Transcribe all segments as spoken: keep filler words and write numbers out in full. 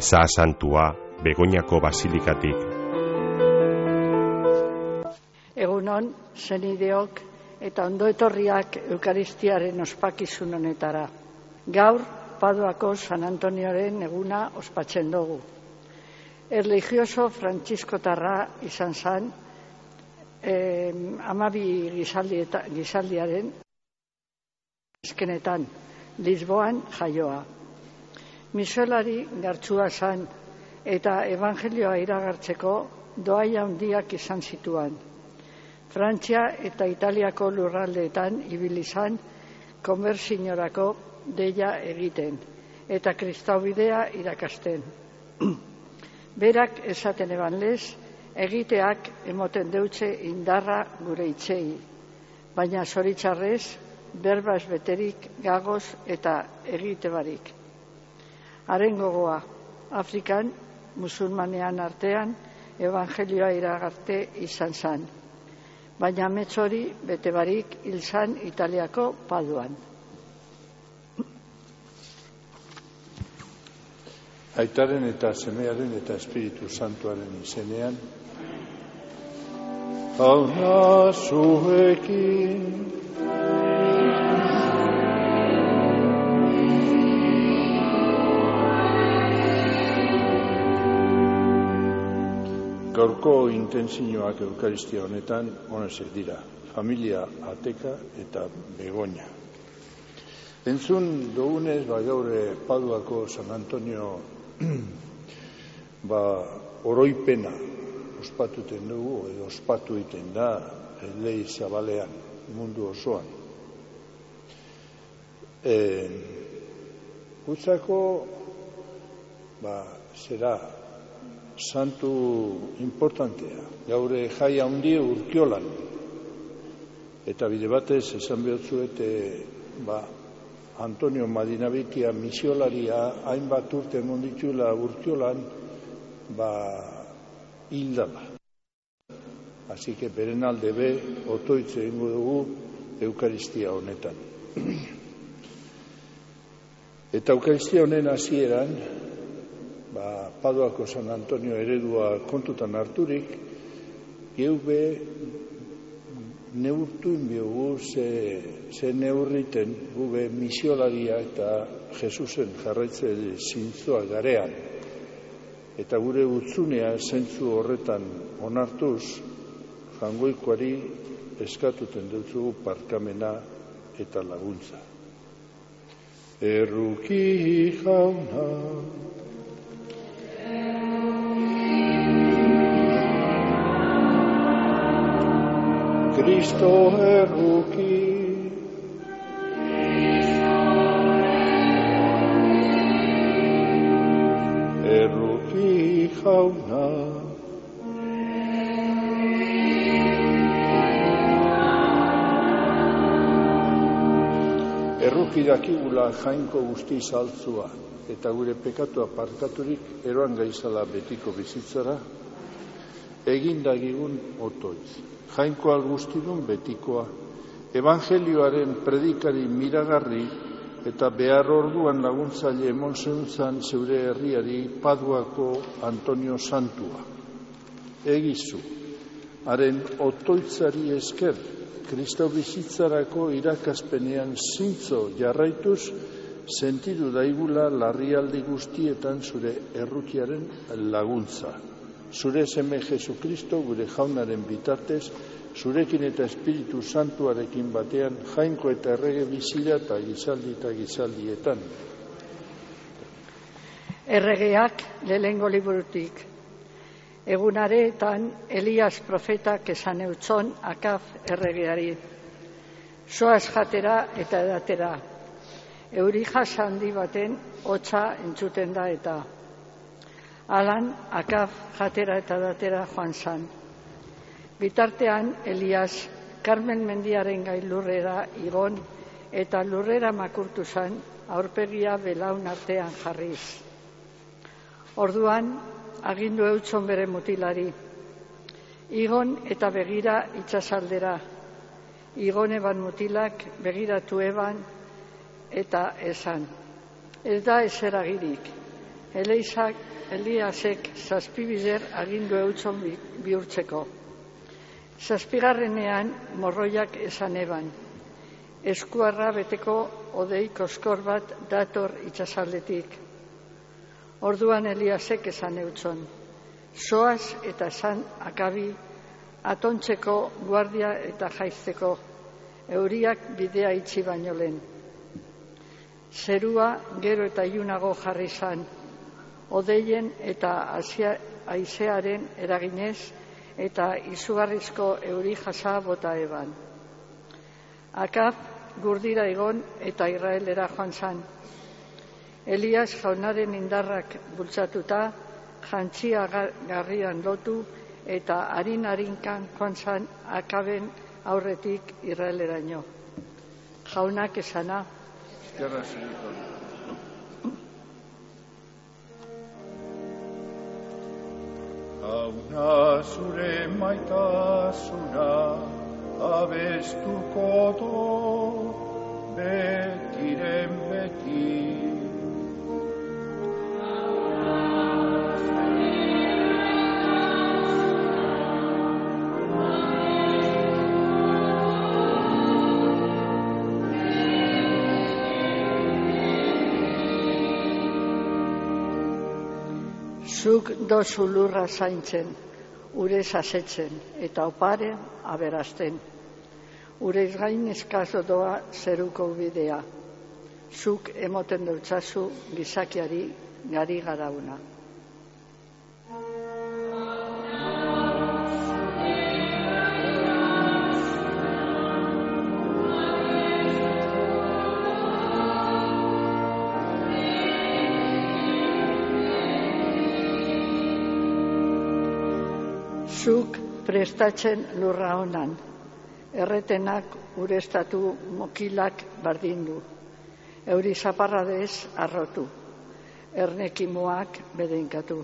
Meza Santua Begoñako basilikatik. Egunon, senideok eta ondo etorriak Eukaristiaren ospakizun honetara. Gaur, Paduako San Antonioren eguna ospatzen dugu. Erlijioso frantziskotarra izan zen, eh, amabi gizaldieta, gizaldiaren eskenetan, Lisboan jaioa. Misolari gartsua zen eta evangelioa iragartzeko doai handiak izan zituen. Frantzia eta Italiako lurraldeetan ibili zen konbertsiorako deia egiten eta kristaubidea irakasten. Berak esaten eban lez, egiteak emoten deutze indarra gure itzei, baina zoritxarrez, berbaz beterik gagoz eta egite barik. Haren gogoa, Afrikan, musulmanean artean, evangelioa iragarte izan zen, baina amets hori bete barik hil zen Italiako Paduan. Aitaren eta semearen eta Espiritu Santuaren izenean, Auna zuekin, gaurko intentzioak Eukaristia honetan honezek dira, familia Ateka eta Begoña. Entzun dugunez, ba, gaur Paduako San Antonio ba, oroipena ospatuten dugu, edo ospatu iten da lei zabalean, mundu osoan. E, Gutzako, ba, zera, santu importantea, gaur jai handi Urkiolan, eta bide batez esan behotzuet, ba, Antonio Madinabitia misiolaria hainbat urte monditxula Urkiolan, ba, hildala. Así que beren alde be, otoitze ingo dugu Eukaristia honetan. Eta Eukaristia honen hasieran, ba, Paduako San Antonio eredua kontutan harturik, geu be neurtu inbiogu ze, ze neurriten gube misiolaria eta Jesusen jarraitze zintzoa garean. Eta gure utzunea zentzu horretan onartuz, jangoikoari eskatuten dutzugu parkamena eta laguntza. Erruki jauna, Kristo erruki, erruki jauna, erruki dakigula jainko guzti saltzua eta gure pekatua parkaturik eroan gaizala betiko bizitzara, egindagigun otoitz. Jainkoa guztidun betikoa, evangelioaren predikari miragarri eta behar orduan laguntzaile emon zeuntzan zeure herriari Paduako Antonio Santua. Egizu, haren otoitzari esker, Kristau bizitzarako irakaspenean zintzo jarraituz, sentidu daigula larrialdi guztietan zure errukiaren laguntza. Zure seme Jesukristo gure jaunaren bitartez, zurekin eta Espiritu Santuarekin batean jainko eta errege bizira eta gizaldi eta gizaldietan. Erregeak lehengo liburutik. Egunaretan Elias profetak esan eutzon Akaf erregeari. Zoaz jatera eta edatera. Euri jasa handi baten hotza entzuten da eta. Alan, Akaf jatera eta datera joan zan. Bitartean, Elias, Karmen mendiaren gai lurrera igon eta lurrera makurtu zan, aurpegia belaun artean jarriz. Orduan, agindu eutzon bere mutilari. Igon eta begira itsasaldera. Igon eban mutilak begiratu eban eta esan. Ez da eseragirik. Elizak, Eliasek zazpibider agindu eutxon bihurtzeko. Zazpigarrenean morroiak esan eban. Eskuarra beteko odei koskor bat dator itxasaldetik. Orduan Eliasek esan eutxon. Zoaz eta esan Akabi atontzeko guardia eta jaizteko. Euriak bidea itxi baino lehen. Zerua gero eta ilunago jarri zan. Odeien eta haizearen eraginez eta izugarrizko euri jasa bota eban. Akab gurdira egon eta Israelera joan zan. Elias jaunaren indarrak bultzatuta, jantzia garrian lotu eta harin-harinkan joan zan Akaben aurretik Israeleraino. Jaunak esana. Eskerra zirikon. Jauna zure maitasuna abestuko do betiren beti. Zuk dozu lurra zaintzen, urez asetzen eta opare aberazten. Urez gain eskazo doa zeruko bidea. Zuk emoten deutzazu gizakiari gari garauna. Zuk prestatzen lurra honan, erretenak ureztatu mokilak bardindu, euri zaparradez arrotu, ernekimuak bedeinkatu.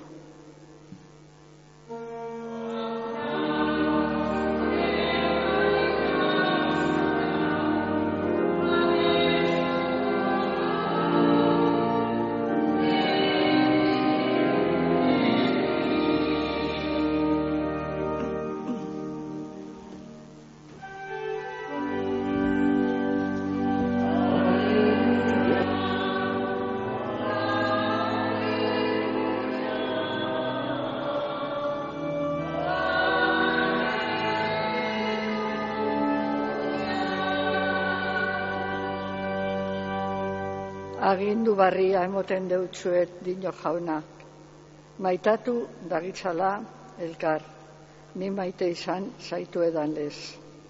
Agindu barria emoten deutsuet dino jauna. Maitatu dagitzala elkar, ni maite izan zaitu edan lez.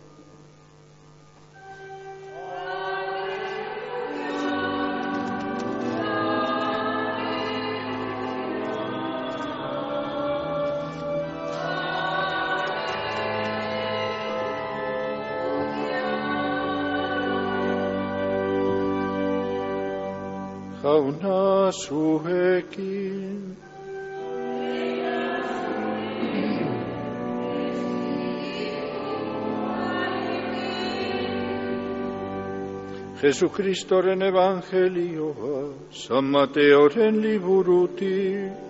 Jauna zuekin. Jesukristoren evangelioa, San Mateoren liburutik.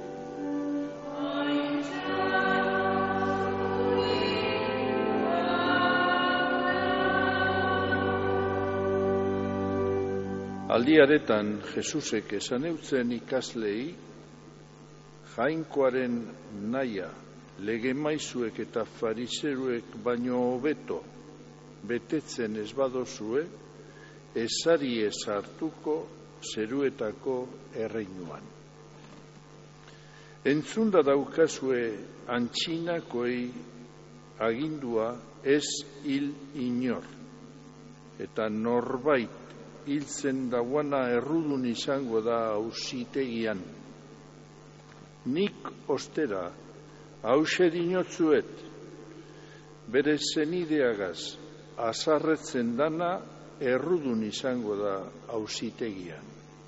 Aldiaretan Jesusek esan eutzen ikaslei, jainkoaren naia legemaizuek eta fariseruek baino hobeto betetzen ez badozue, ezari ez hartuko zeruetako erreinuan. Entzunda daukazue antxinakoei agindua ez hil inor, eta norbait hiltzen dauana errudun izango da auzitegian. Nik ostera, hause dinotzuet, bere zenideagaz azarretzen dana errudun izango da auzitegian.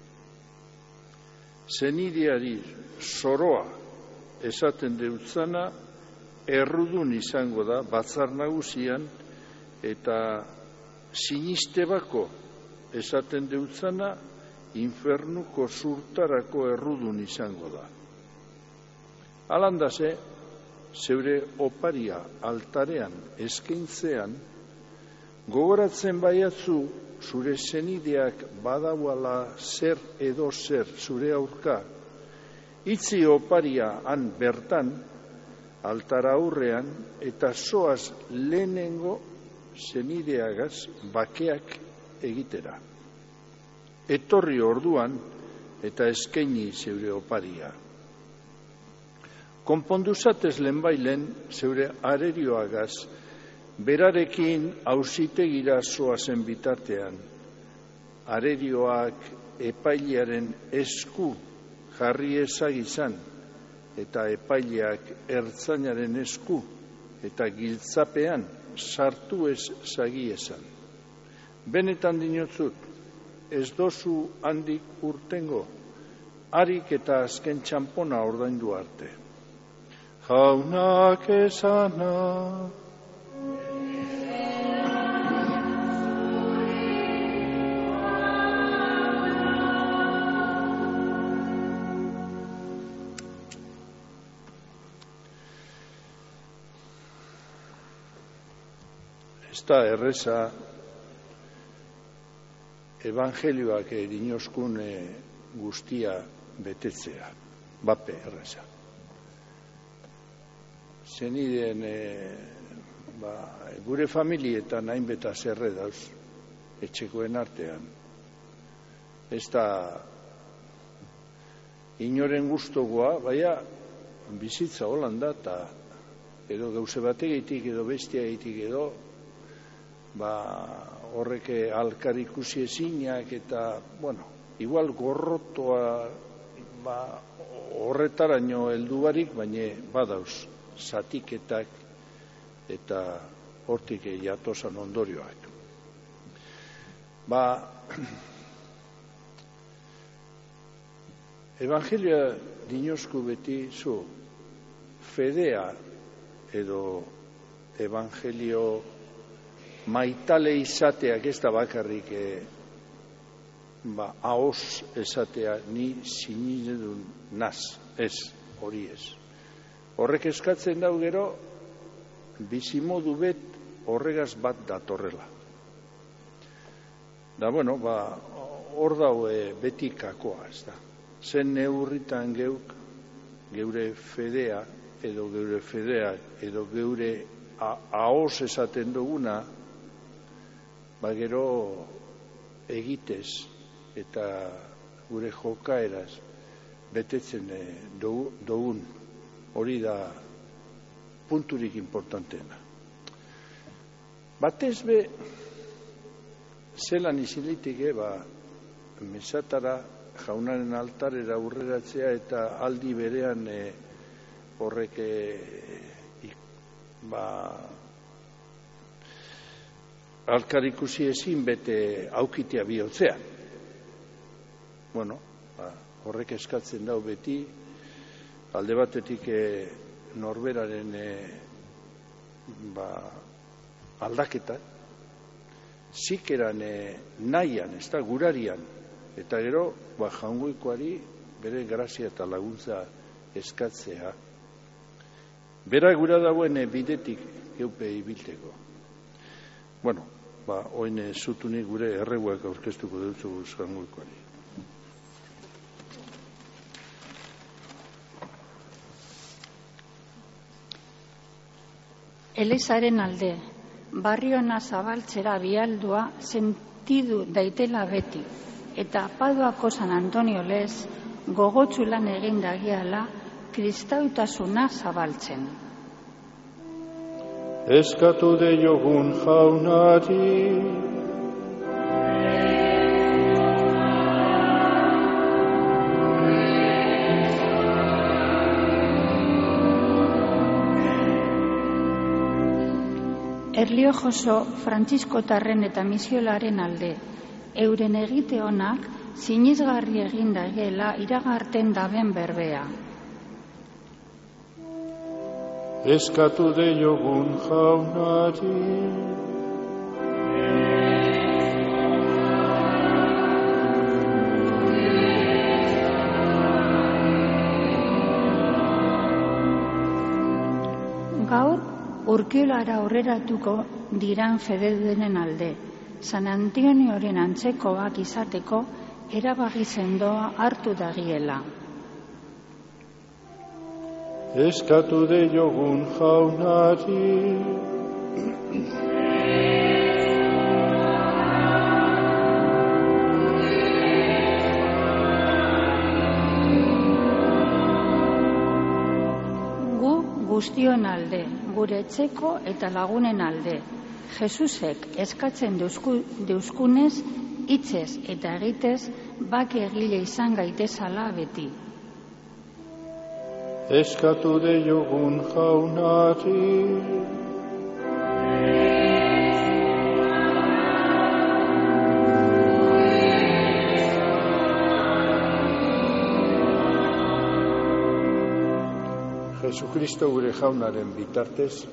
Zenideari zoroa esaten deutzana errudun izango da batzar nagusian, eta siniste bako esaten deutzana infernuko zurtarako errudun izango da. Alandase, zeure oparia altarean eskaintzean, gogoratzen baiatzu zure senideak badauala zer edo zer zure aurka, itzi oparia han bertan, altara aurrean, eta zoaz lehenengo senideagaz bakeak egitera. Etorri orduan eta eskaini zeure oparia. Konpondu zatez lehenbailen zeure arerioagaz, berarekin auzitegira zoazen bitartean, arerioak epailearen esku jarri ezagizan, eta epaileak ertzainaren esku eta giltzapean sartu ez zagiezan. Benetan dinotzut, ez dozu handik urtengo, harik eta azken txampona ordaindu arte. Jaunak esana. Ez da erreza evangelioak dinoskun guztia betetzea, bape erreza. Zeniden e, ba, gure familietan hainbeta zerre dauz, etxekoen artean. Ez da inoren gustogoa, baina bizitza holanda eta edo gauze bategitik edo bestiagitik edo ba, horreke alkar ikusi ezinak eta, bueno, igual gorrotoa ba, horretaraino heldu barik, baina badauz zatiketak eta hortik jatosan ondorioak. Ba, evangelioa dinosku beti zu fedea edo evangelio maitale izateak ez da bakarrik e, ba, ahoz esatea ni sinidun naz, ez, hori ez. Horrek eskatzen dau gero, bizimodu bet horregaz bat datorrela. Da, bueno, ba, hor dau e, beti kakoa, ez da. Zen neurritan geuk, geure fedea, edo geure fedea, edo geure ahoz esaten duguna, ba gero egitez eta gure jokaeraz betetzen e, dugun. Hori da punturik importanteena. Batez be, zelan izilitik eba, mesatara jaunaren altarera urreratzea eta aldi berean e, horrek e, ba, alkar ikusi ezin bete aukitea bihotzean. Bueno, ba, horrek eskatzen dau beti, alde batetik e, norberaren e, ba, aldaketa, zikeran e, nahian, ez da, gurarian, eta gero, ba, jaungoikoari bere grazia eta laguntza eskatzea. Bera gura dauen e, bidetik geupe ibilteko. Bueno, ba, oin e, zutunik gure erreguak aurkeztuko dutzu jaungoikoari. Elezaren alde, barriona zabaltzera bialdua sentidu daitela beti, eta Paduako San Antonio lez gogotsu lan egin dagiala kristautasuna zabaltzen. Eskatu deiogun jaunari, Erliojoso Frantziskotarren eta misiolaren alde, euren egite honak sinizgarri egin dagiela iragarten daben berbea. Eskatu deiogun jaunari, urkiolara aurreratuko diran fededenen alde, San Antonioren antzekoak izateko erabaki sendoa hartu dagiela. Eskatu de jogun jaunari, gu guztion alde, gure etxeko eta lagunen alde, Jesusek eskatzen deusku, deuskunez, hitzez eta egitez, bake egile izan gaitezala beti. eskatu de jogun jaunari, Jesucristo gure jaunaren bitartez,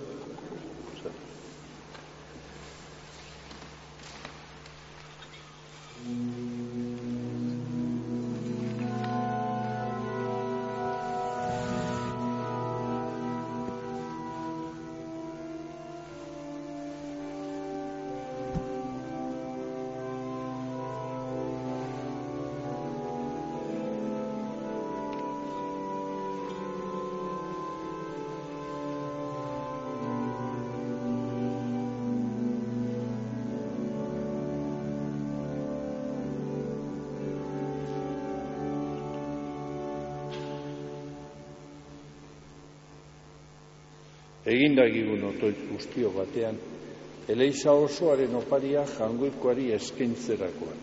egindagigun otoit guztio batean, Eleiza osoaren oparia jangoikoari eskaintzerakoan.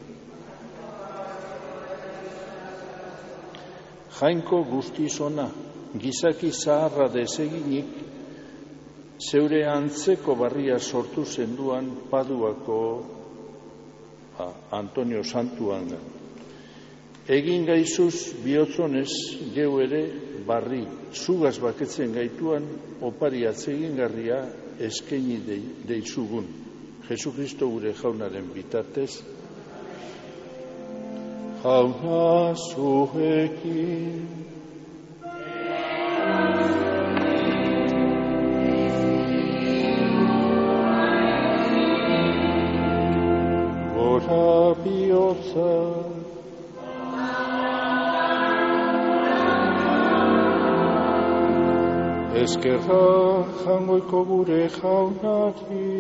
Jainko guztizona, gizaki zaharra deseginik, zeure antzeko barria sortu zenduan Paduako ba, Antonio Santuan. Egin gaizuz bihotzonez geu ere barri, zugaz baketzen gaituan opari atsegingarria eskaini deizugun. Jesucristo gure jaunaren bitartez. Jauna zuekin. Gora bihotza. Eskerra jangoiko gure jaunari.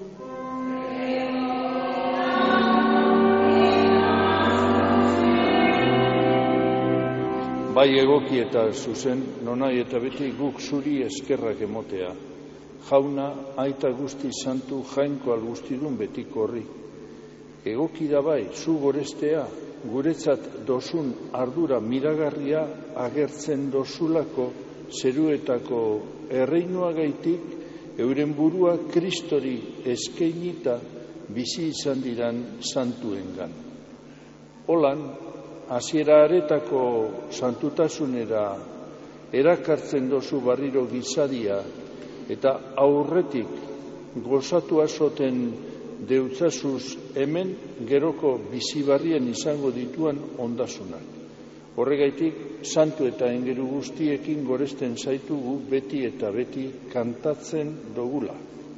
Bai egoki eta zuzen, nonai eta beti guk zuri eskerrak emotea. Jauna, aita guzti santu jainko algustidun betiko horri. Egoki da bai, zu gorestea, guretzat dozun ardura miragarria agertzen dozulako zeruetako erreinuagaitik euren burua Kristori eskainita bizi izan diran santuengan. Holan, hasiera aretako santutasunera erakartzen dozu barriro gizadia eta aurretik gozatu azoten deutzazuz hemen geroko bizibarrien izango dituan ondasunak. Horregaitik, santu eta engeru guztiekin goresten zaitugu beti eta beti kantatzen dogula.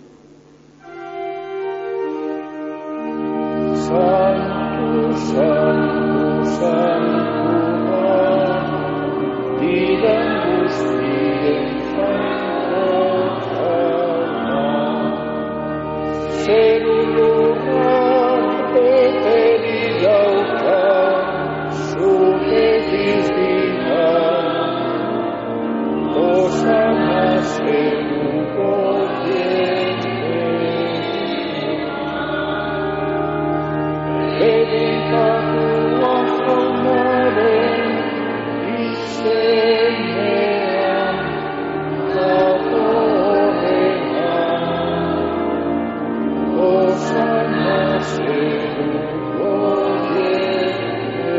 Santu, santu, santu, diren guztien jauna, zeru lurra beteri dauka, zure dizbina, osana zeruko diete. Dedikatua jaunaren izenean, datorrean, osana zeruko diete.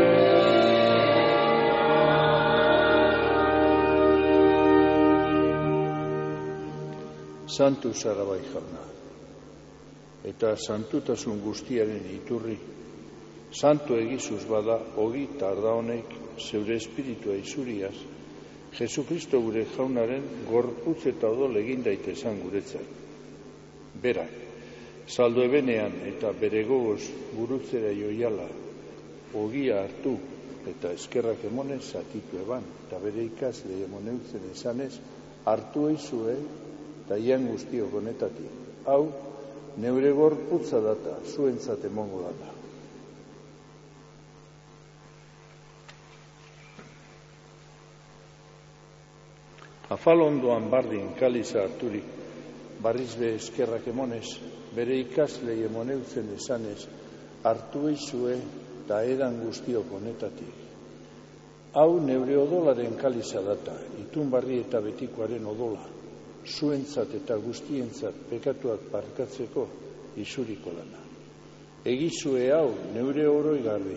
Santu zara bai jauna, eta santutasun guztiaren iturri, santu egizuz bada ogi tarda honek zeure espiritua izuriaz, Jesukristo gure jaunaren gorputz eta odol egin daitezan guretzat. Berak, saldo ebenean eta bere gogoz gurutzera joiala ogia hartu eta eskerrak emonez zatitu eban, eta bere ikasle emoneutzen esanez, hartu eizue eta ian guztiok honetatik. Hau, neure gorputza data, zuentzat emongo data. Afalondoan bardin kaliza harturik, barriz be eskerrak emonez, bere ikaslei emoneutzen esanez, hartu eizue eta edan guztiok honetatik. Hau neure odolaren kaliza data, itun barri eta betikoaren odola, zuentzat eta guztientzat pekatuak parkatzeko isuriko dana. Egizue hau neure oroi garbi.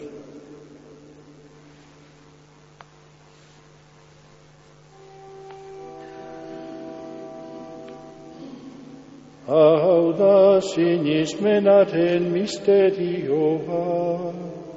Hau da sinismenaren misterioa.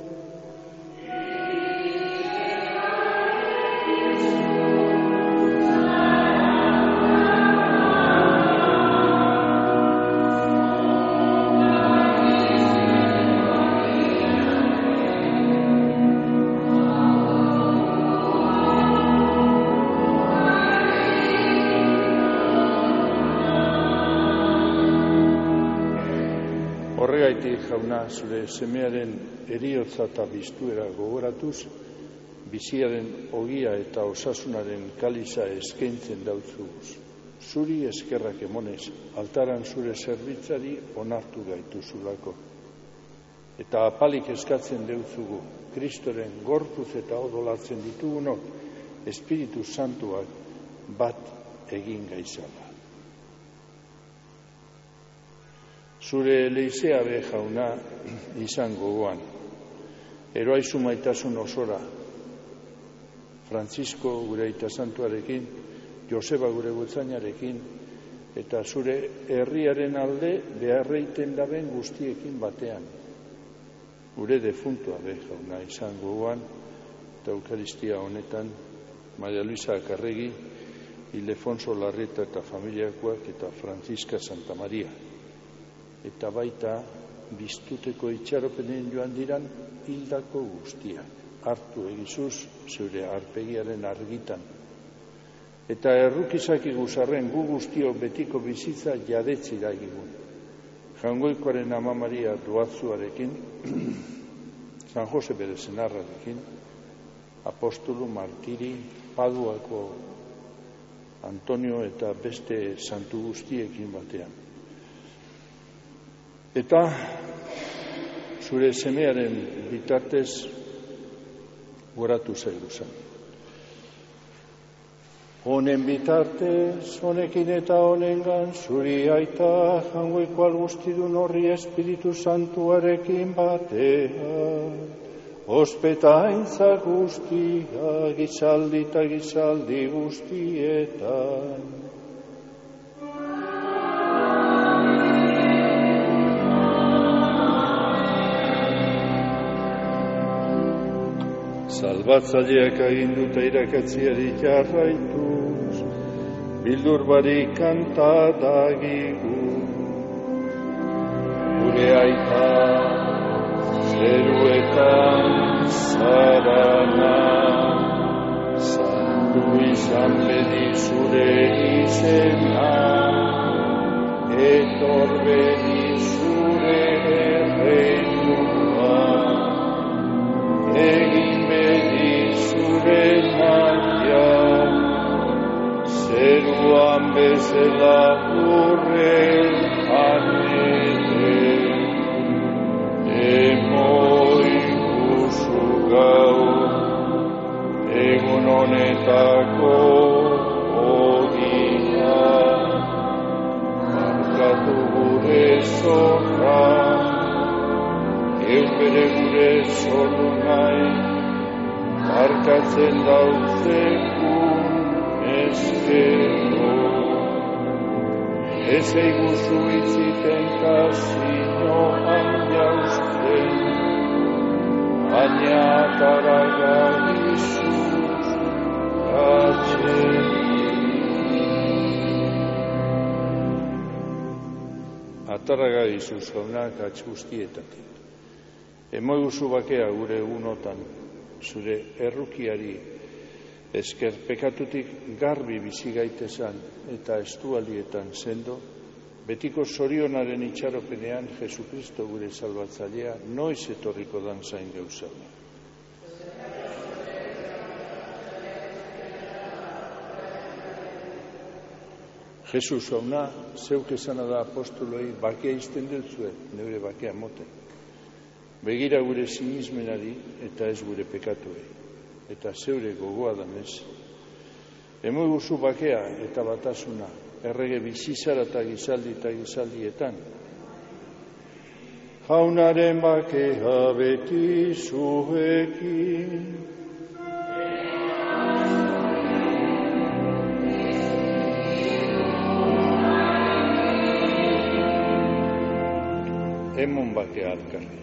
Horregaitik, jauna, zure semearen eriotza eta biztuera gogoratuz, biziaren ogia eta osasunaren kaliza eskaintzen dautzuguz. Zuri eskerrak emonez, altaran zure zerbitzari onartu gaituzulako. Eta apalik eskatzen deutzugu, Kristoren gorputz eta odolatzen ditugunok, Espiritu Santuak bat egin gaizala. Zure leizea be jauna izan gogoan, eroaizu maitasun osora, Francisco gure aita santuarekin, Joseba gure gutzainarekin, eta zure herriaren alde beharreiten daben guztiekin batean. Gure defuntua be jauna izan gogoan, eta Eukaristia honetan, Maria Luisa Akarregi, Ildefonso Larreta eta familiakoak eta Francisca Santa Maria. Eta baita biztuteko itxaropenen joan diran hildako guztiak. Hartu egizuz zure arpegiaren argitan. Eta errukizak iguzarren gu guztiok betiko bizitza jadetzi da egigun. Jangoikoaren Ama Maria Duatzuarekin, San Jose bere senarrarekin, apostolu, martiri, Paduako Antonio eta beste santu guztiekin batean. Eta zure semearen bitartez goratu zaigu zen. Honen bitartez, honekin eta honengan, zuri aita jangoiko algustidun horri Espiritu Santuarekin batea, ospetaintza guztia, gizaldi eta gizaldi guztietan. Salbatzaileak aginduta irakatziari jarraituz, bildur barik kanta dagigu. Gure aita, zeruetan zarana, santu izan bedi zure izena, etor bedi zure erreinua, egin bedi zure naia, zeruan bezala urren anete, emoi guzu gau, egun honetako ogia, markatu gure zorra, eubere gure zorru nahi, markatzen dautzekun eskero. Ez eiguzu itziten kasinoan jauzten, baina taraga izuz atxe. Aztarraga Izuz jaunak atx guztietatik. Emoiguzu bakea gure egunotan, zure errukiari esker pekatutik garbi bizi gaitezan eta estualietan sendo, betiko zorionaren itxaropenean Jesukristo gure salbatzailea noiz etorriko dan zain gauzauna. Jesus jauna, zeuk esana da apostoloi, bakea izten dutzuet, neure bakea moten. Begira gure sinismenari eta ez gure pekatuei, eta zeure gogoa danez. Emoiguzu bakea eta batasuna, errege bizizara eta gizaldi eta gizaldietan. Jaunaren bakea beti zuekin. Emon bakea alkarri.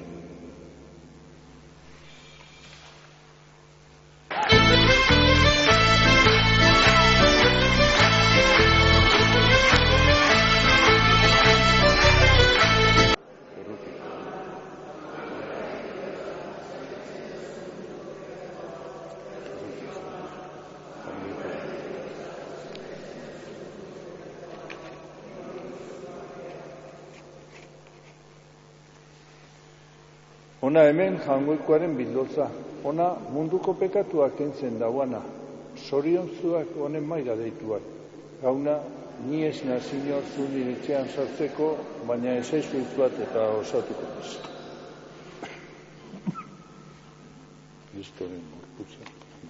Ona hemen jangoikoaren bildotza, ona munduko pekatuak kentzen dauana, zoriontzuak honen maira deituak. Gauna, ni ez nazio zu niritzean sartzeko, baina ez aizuit bat eta osatuko ez. Kristoren gorputza.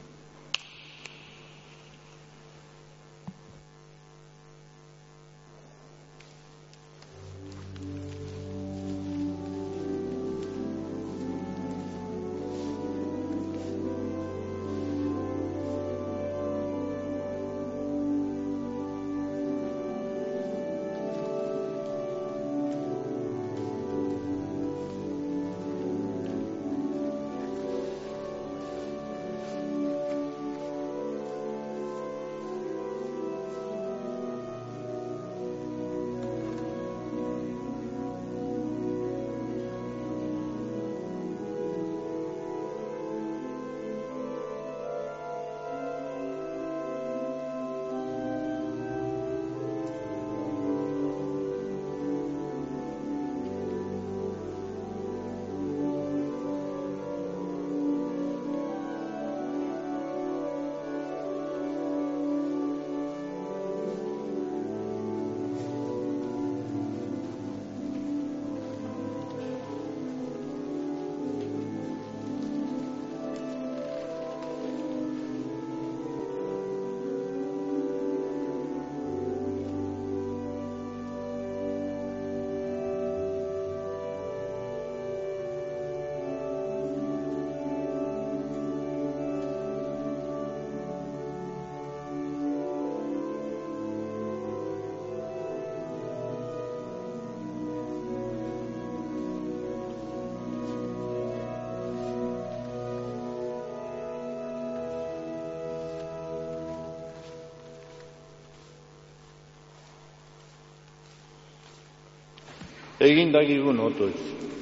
Egin dagigun otoiz.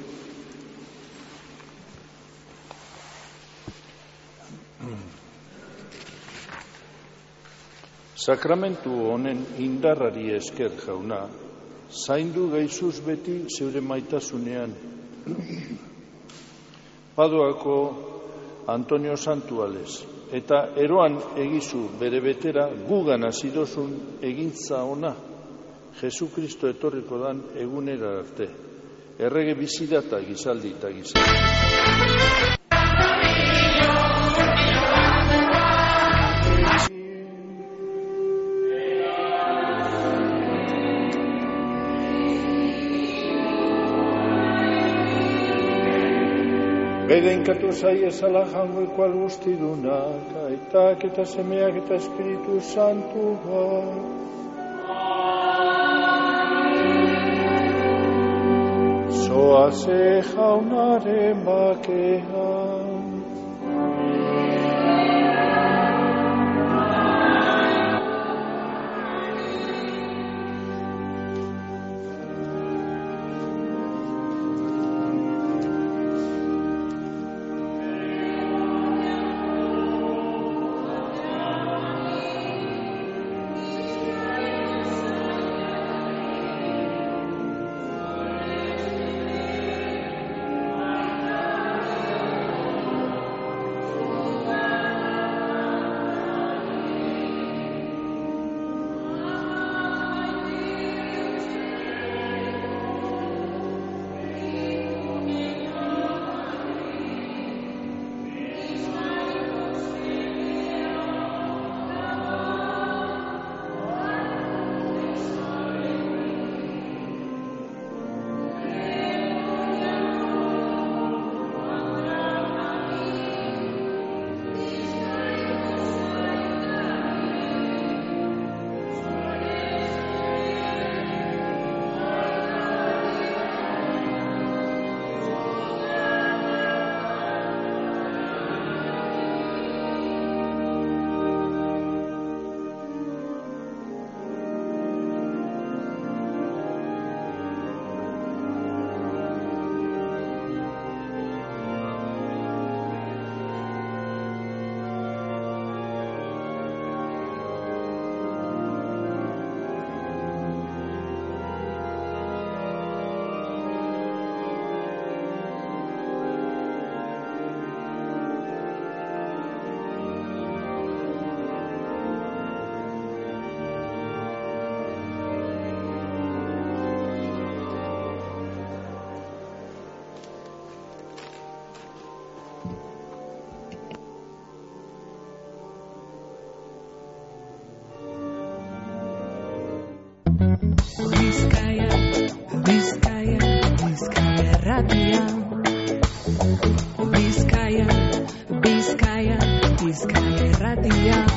Sakramentu honen indarrari esker jauna, zaindu gaizuz beti zeure maitasunean. Paduako Antonio Santuales, eta eroan egizu bere betera gugan azidozun egintza ona, Jesukristo etorriko dan egunera arte, errege bizida eta gizaldi eta gizaldi. Bedeinkatu zai ezala jangoeko algustidunak, aitak eta semeak eta Espiritu Santuak. Zoaze jaunaren bakean. Bizkaia, Bizkaia, Bizkaia erratia. Bizkaia, Bizkaia, Bizkaia erratia.